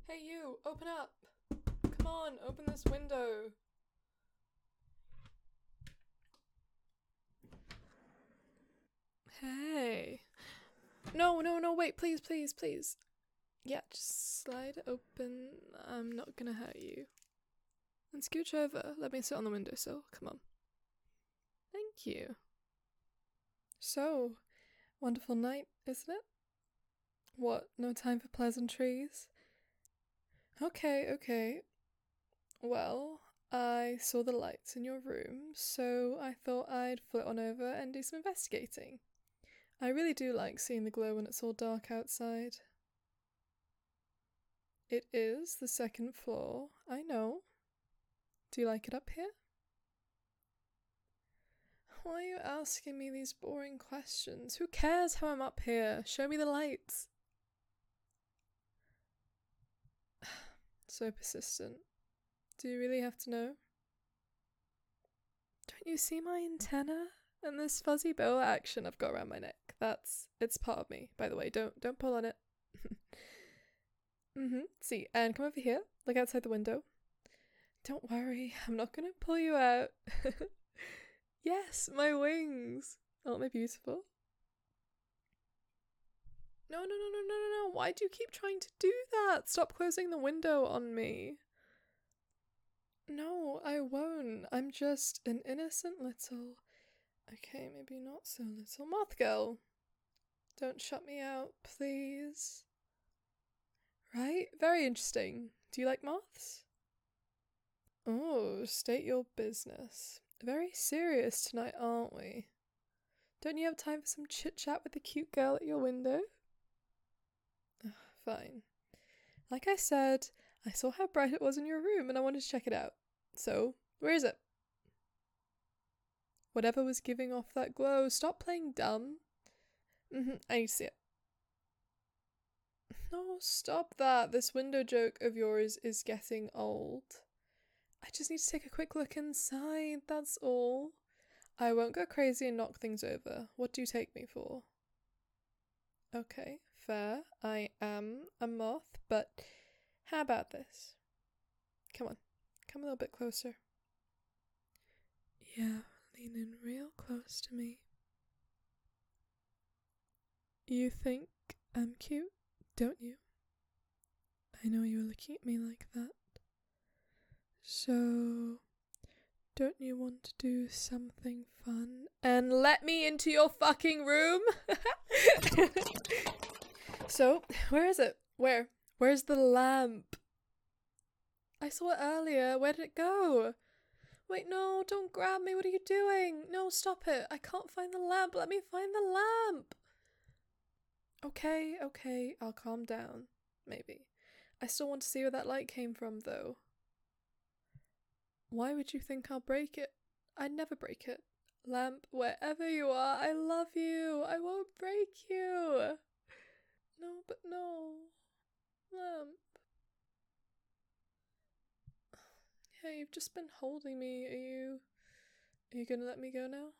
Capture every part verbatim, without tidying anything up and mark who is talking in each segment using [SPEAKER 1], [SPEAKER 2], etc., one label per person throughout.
[SPEAKER 1] Hey you, open up! Come on, open this window! Hey. No, no, no, wait, please, please, please. Yeah, just slide it open. I'm not gonna hurt you. And scooch over. Let me sit on the windowsill. Come on. Thank you. So, wonderful night, isn't it? What, no time for pleasantries? Okay, okay. Well, I saw the lights in your room, so I thought I'd flit on over and do some investigating. I really do like seeing the glow when it's all dark outside. It is the second floor, I know. Do you like it up here? Why are you asking me these boring questions? Who cares how I'm up here? Show me the lights. So persistent. Do you really have to know? Don't you see my antenna? And this fuzzy boa action I've got around my neck. That's, it's part of me, by the way. Don't, don't pull on it. mm-hmm. See, and come over here. Look outside the window. Don't worry, I'm not gonna pull you out. Yes, my wings. Aren't they beautiful? No, no, no, no, no, no, no. Why do you keep trying to do that? Stop closing the window on me. No, I won't. I'm just an innocent little... Okay, maybe not so little moth girl. Don't shut me out, please. Right? Very interesting. Do you like moths? Oh, state your business. Very serious tonight, aren't we? Don't you have time for some chit-chat with the cute girl at your window? Ugh, fine. Like I said, I saw how bright it was in your room and I wanted to check it out. So, where is it? Whatever was giving off that glow, stop playing dumb. Mm-hmm, I need to see it. No, stop that. This window joke of yours is getting old. I just need to take a quick look inside, that's all. I won't go crazy and knock things over. What do you take me for? Okay, fair. I am a moth, but how about this? Come on, come a little bit closer. Yeah, lean in real close to me. You think I'm cute, don't you? I know you were looking at me like that. So, don't you want to do something fun and let me into your fucking room? So, where is it? Where? Where's the lamp? I saw it earlier. Where did it go? Wait, no, don't grab me. What are you doing? No, stop it. I can't find the lamp. Let me find the lamp. Okay, okay, I'll calm down. Maybe. I still want to see where that light came from, though. Why would you think I'll break it? I'd never break it. Lamp, wherever you are, I love you. I won't break you. No, but no. Lamp. Yeah, you've just been holding me. Are you... Are you gonna let me go now?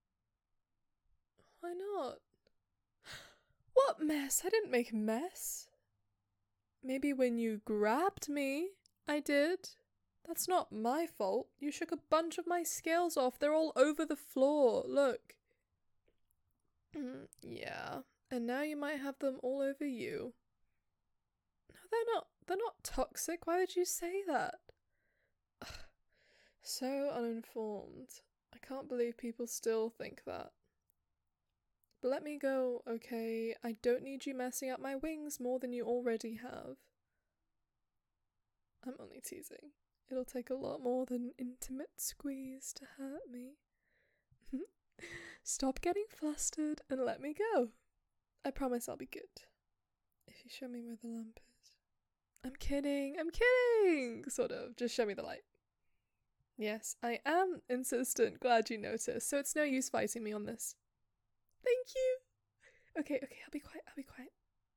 [SPEAKER 1] Why not? What mess? I didn't make a mess. Maybe when you grabbed me, I did. That's not my fault. You shook a bunch of my scales off. They're all over the floor. Look. Mm, yeah. And now you might have them all over you. No, they're not. They're not toxic. Why would you say that? Ugh. So uninformed. I can't believe people still think that. But let me go, okay? I don't need you messing up my wings more than you already have. I'm only teasing. It'll take a lot more than an intimate squeeze to hurt me. Stop getting flustered and let me go. I promise I'll be good. If you show me where the lamp is. I'm kidding, I'm kidding! Sort of, just show me the light. Yes, I am insistent, glad you noticed, so it's no use fighting me on this. Thank you! Okay, okay, I'll be quiet, I'll be quiet.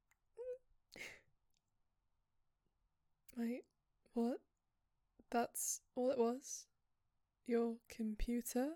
[SPEAKER 1] Wait, what? That's all it was? Your computer?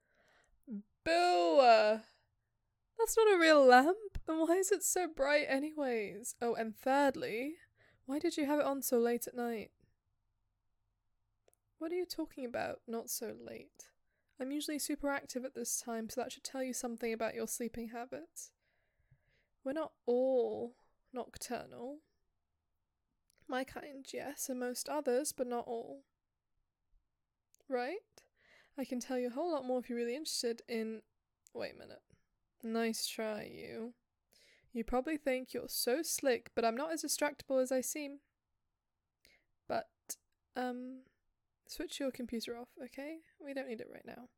[SPEAKER 1] Boo! That's not a real lamp, and why is it so bright anyways? Oh, and thirdly, Why did you have it on so late at night? What are you talking about, not so late? I'm usually super active at this time, so that should tell you something about your sleeping habits. We're not all nocturnal. My kind, yes, and most others, but not all. Right? I can tell you a whole lot more if you're really interested in... Wait a minute. Nice try, you. You probably think you're so slick, but I'm not as distractible as I seem. But, um, switch your computer off, okay? We don't need it right now.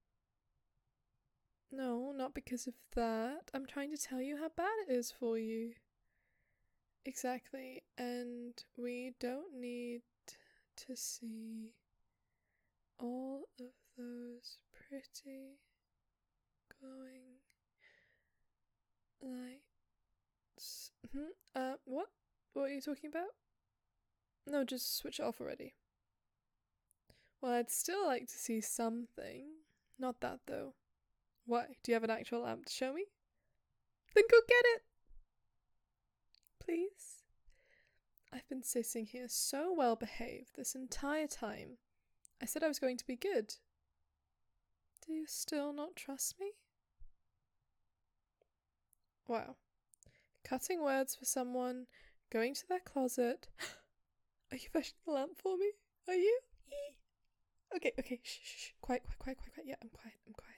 [SPEAKER 1] No, not because of that. I'm trying to tell you how bad it is for you. Exactly, and we don't need to see all of those pretty glowing lights. Hmm? Uh, what? What are you talking about? No, just switch it off already. Well, I'd still like to see something. Not that, though. Why? Do you have an actual lamp to show me? Then go get it! Please? I've been sitting here so well behaved this entire time. I said I was going to be good. Do you still not trust me? Wow. Cutting words for someone, going to their closet. Are you fetching the lamp for me? Are you? Okay, okay, shh, shh, shh. Quiet, quiet, quiet, quiet, quiet. Yeah, I'm quiet, I'm quiet.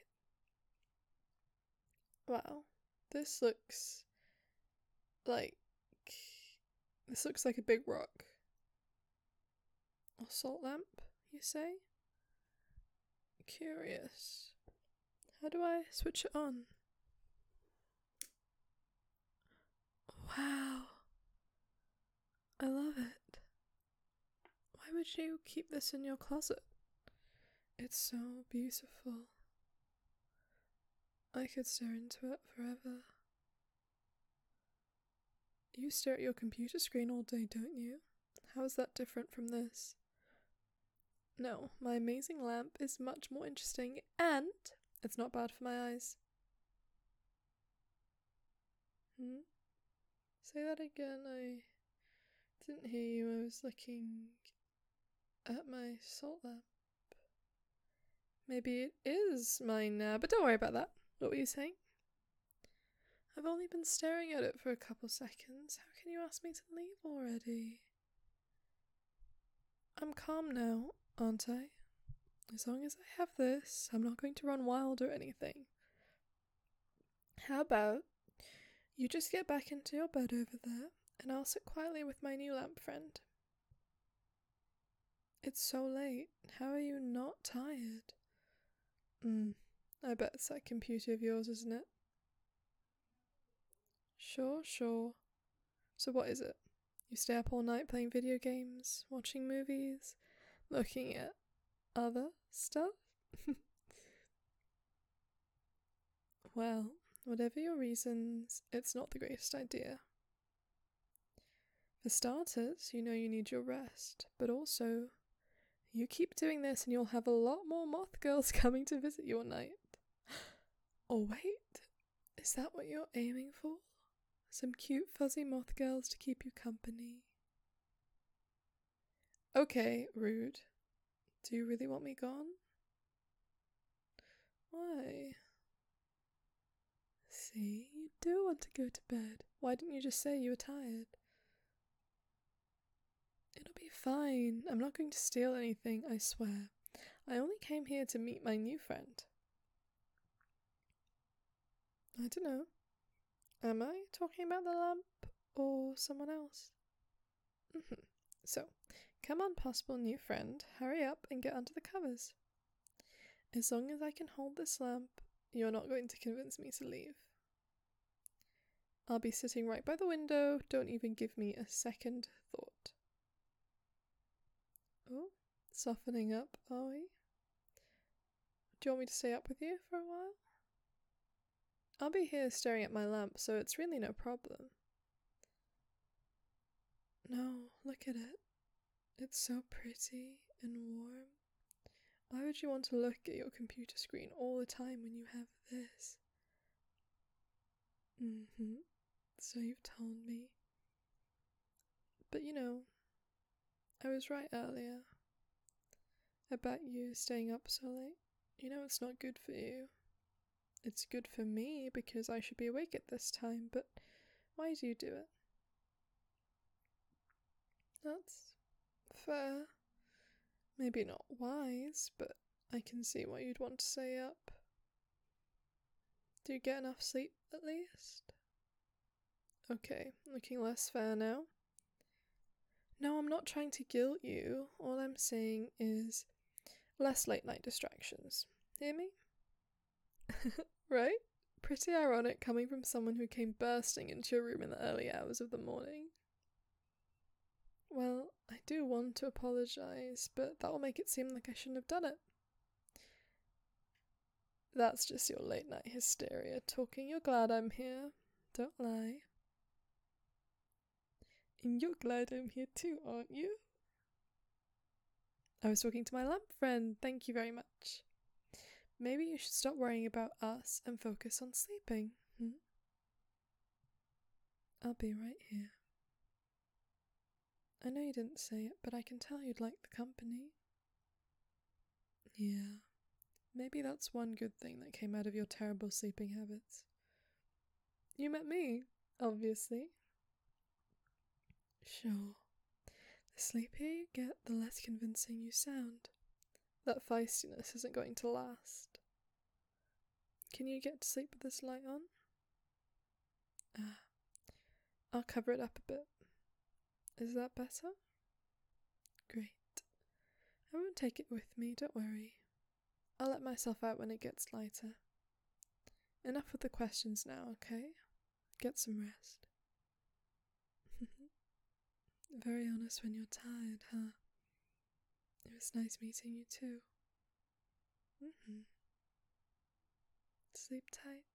[SPEAKER 1] Wow. This looks like... This looks like a big rock. A salt lamp, you say? Curious. How do I switch it on? Wow. I love it. Why would you keep this in your closet? It's so beautiful. I could stare into it forever. You stare at your computer screen all day, don't you? How is that different from this? No, my amazing lamp is much more interesting, and it's not bad for my eyes. Hmm? Say that again. I didn't hear you. I was looking at my salt lamp. Maybe it is mine now, but don't worry about that. What were you saying? I've only been staring at it for a couple seconds. How can you ask me to leave already? I'm calm now, aren't I? As long as I have this, I'm not going to run wild or anything. How about you just get back into your bed over there, and I'll sit quietly with my new lamp friend. It's so late. How are you not tired? Hmm, I bet it's that computer of yours, isn't it? Sure, sure. So what is it? You stay up all night playing video games, watching movies, looking at other stuff? Well, whatever your reasons, it's not the greatest idea. For starters, you know you need your rest, but also, you keep doing this and you'll have a lot more moth girls coming to visit your night. Oh wait, is that what you're aiming for? Some cute fuzzy moth girls to keep you company? Okay, rude. Do you really want me gone? Why? See, you do want to go to bed. Why didn't you just say you were tired? It'll be fine. I'm not going to steal anything, I swear. I only came here to meet my new friend. I don't know. Am I talking about the lamp or someone else? Mm-hmm. So, come on, possible new friend. Hurry up and get under the covers. As long as I can hold this lamp, you're not going to convince me to leave. I'll be sitting right by the window. Don't even give me a second thought. Oh, softening up, are we? Do you want me to stay up with you for a while? I'll be here staring at my lamp, so it's really no problem. No, look at it. It's so pretty and warm. Why would you want to look at your computer screen all the time when you have this? Mm-hmm. So you've told me. But you know, I was right earlier about you staying up so late. You know it's not good for you. It's good for me because I should be awake at this time, but why do you do it? That's fair. Maybe not wise, but I can see why you'd want to stay up. Do you get enough sleep at least? Okay, looking less fair now. No, I'm not trying to guilt you. All I'm saying is less late night distractions. Hear me? Right? Pretty ironic coming from someone who came bursting into your room in the early hours of the morning. Well, I do want to apologise, but that will make it seem like I shouldn't have done it. That's just your late night hysteria talking. You're glad I'm here. Don't lie. And you're glad I'm here too, aren't you? I was talking to my lamp friend. Thank you very much. Maybe you should stop worrying about us and focus on sleeping. Hmm? I'll be right here. I know you didn't say it, but I can tell you'd like the company. Yeah, maybe that's one good thing that came out of your terrible sleeping habits. You met me, obviously. Sure. The sleepier you get, the less convincing you sound. That feistiness isn't going to last. Can you get to sleep with this light on? Ah, I'll cover it up a bit. Is that better? Great. I won't take it with me, don't worry. I'll let myself out when it gets lighter. Enough with the questions now, okay? Get some rest. Very honest when you're tired, huh? It was nice meeting you too. Mm-hmm. Sleep tight.